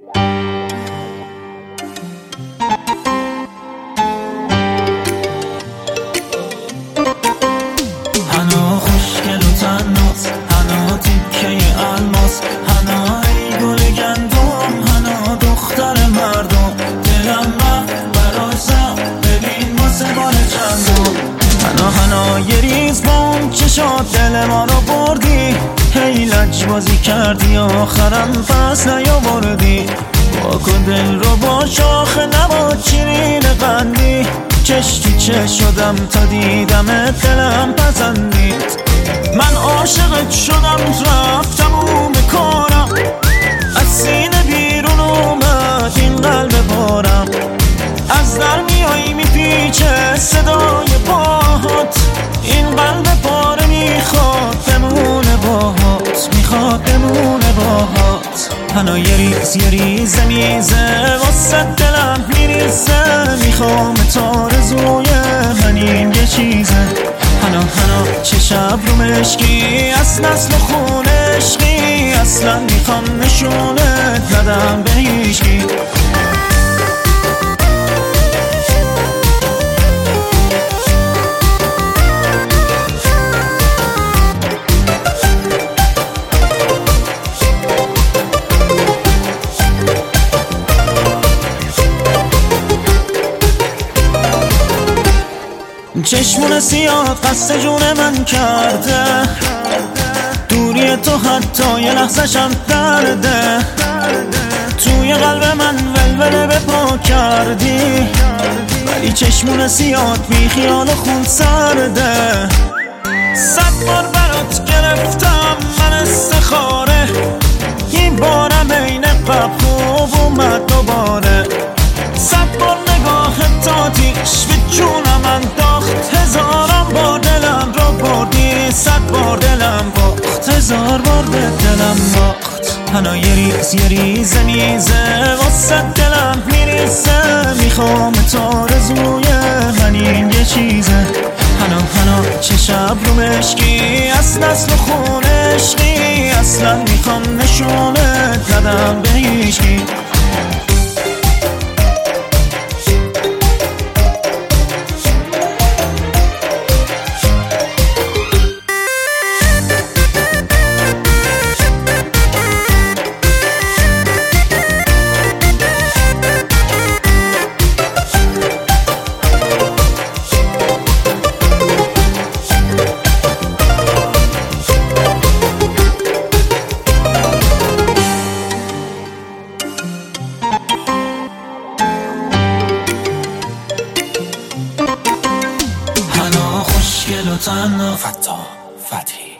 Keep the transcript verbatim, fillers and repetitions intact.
هنا خوشگل و تناس، هنا تیکه الماس، هنا ای گل گندم، هنا دختر مردم. دلم رفت برای سر، ببین واسه بار چندم. هنا هنا یه ریز بام چشات دل ما رو بردی، هی لج بازی کردی آخرم پس نیاوردی. واکن دل رو با شاخ نبات شیرین قندی، چش تو چش شدم تا دیدم دلم پسندید. من عاشقت شدم رفتم اون بکارم، از سینه بیرون اومد این قلب پارم. از در میایی میپیچه صدای پاهات، این قلب پاره میخواد بمونه باهات، میخواد بمونه باهات. هنا یه ریز یه ریزه میزه واسه دلم میریزه، میخوام تارزوی من این یه چیزه. هنا هنا چه شب رو مشکی از نسل و خون عشقی، اصلا میخوام نشونت ندم به هیچکی. چشمون سیاه قصد جون من کرده، دوری تو حتی یه لحظه‌شم درده. توی قلب من ولوله به پا کردی، ولی چشمون سیاه بی خیال خون سرده. صد بار برات گرفتم من استخاره، این بارم این قبل خوب اومد دوباره. صد بار نگاه تاتیش به جونم انداخت، هزارم بار دلم رو بردی، صد بار دلم باخت، هزار بار به دلم باخت. هنا یه ریز یه ریزه میزه واسه دلم میریزه، میخوام تارزوی من این یه چیزه. هنا هنا چه شب رو مشکی از نسل و خون عشقی، اصلا میخوام نشونت ندم به هیچکی. خوشگل و تنها فتا فتی